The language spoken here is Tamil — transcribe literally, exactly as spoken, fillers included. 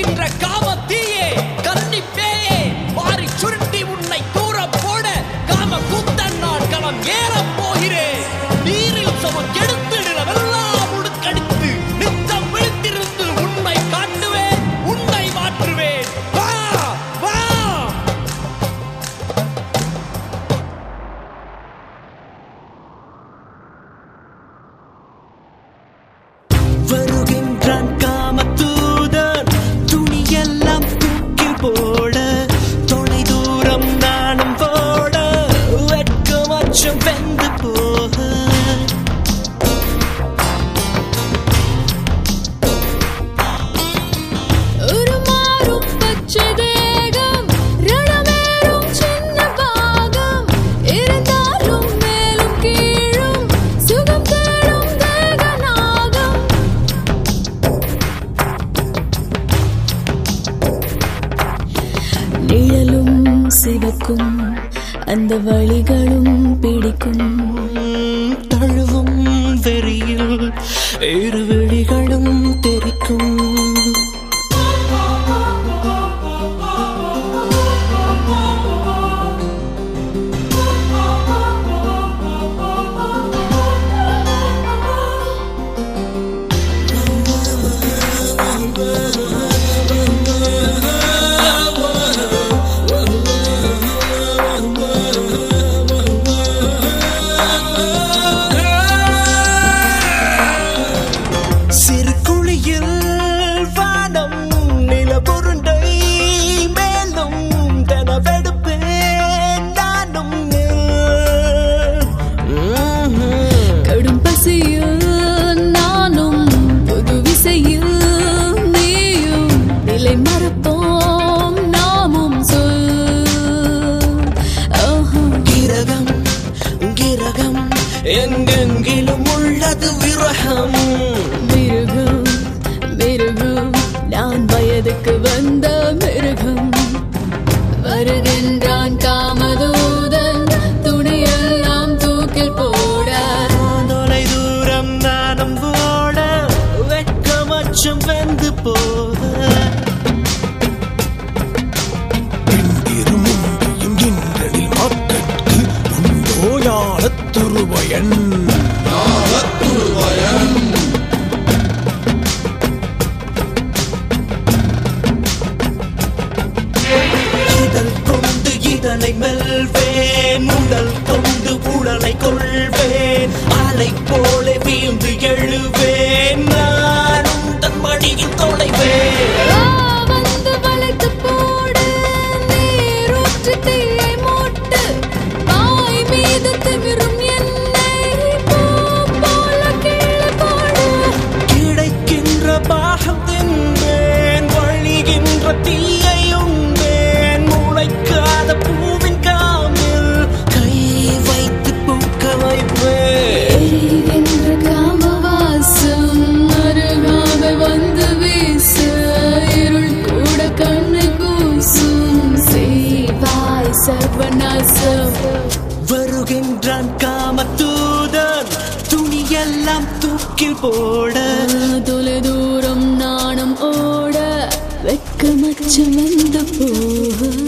எரிகின்ற காமத்தீயே, கன்னிப்பேயே, வாரி சுருட்டி உன்னை தூர போட காம கூத்தன் நான் களம் ஏறப் போகிறேன். நீரில் சமம் கெடுத்திடவெல்லாம் முடுக்கடித்து நித்தம் விழித்திருந்து உன்னை காட்டுவேன், உன்னை மாற்றுவேன். வா வா. வருகின்றான் காமத்தூதன், துணியெல்லாம் தூக்கி போட, தொலை தூரம் நானும் போட, வெட்கம் அச்சம் வெந்து போக. உருமாறும் பச்சை தேகம், ரணமேறும் சின்ன பாகம், இருந்தாலும் மேலும் கீழும் சுகம் தேடும் தேகநாகம். நிழலும் சிவக்கும், அந்த வழிகளும் பிடிக்கும். தழுவும் வெறியில் இரு விழிகளும் தெரிக்கும். சிறு குழியில் வானம் நிலபுருண்டை மேலும் தனவெடுப்பேன் நானும். கடும் பசியில் நானும், புது விசையில் நீயும், நிலை மறப்போம் நாமும் சொல். ஆஹா. கிரகம் கிரகம் எங்கெங்கிலும் உள்ளது விரகம். மிருகம் மிருகம், நான் வயதுக்கு வந்த மிருகம். வருகின்றான் காமதூதன், துணியெல்லாம் தூக்கில் போட, தொலை தூரம் நானும் போட, வெட்கமச்சம் வெந்து போக. பெண்டிருமுண்டியும் இன்றனில் மக்கட்கு உண்டோ ஞானத்துருவயன். இதழ் கொண்டு இதனை மெல்வேன், உடல் கொண்டு உடலை கொள்வேன், அலை போல வீழ்ந்து எழுவேன், நானும் தன் மடியில் தொலைவேன். வா வந்து வளைத்து போடு, நீரூற்று தீயை மூட்டு, வாய் மீது திமிரும் என்னை பூ போல கீழே போடு. கிடைக்கின்ற பாகம் தின்பேன், வழிகின்ற தீயை உண்டேன், முளைக்காத பூவின் காமில் கை வைத்து பூக்க வைப்பேன். எரிகின்ற காமவாசம் அருகாமை வந்து வீச, இருள் கூட கண்ணை கூசும், செய்வாய் சர்வநாசம். வருகின்றான் காமத்தூதன், துணியெல்லாம் தூக்கில் போட, தொலை தூரம் நாணம் ஓட, வெட்கமச்சம் வந்து போக.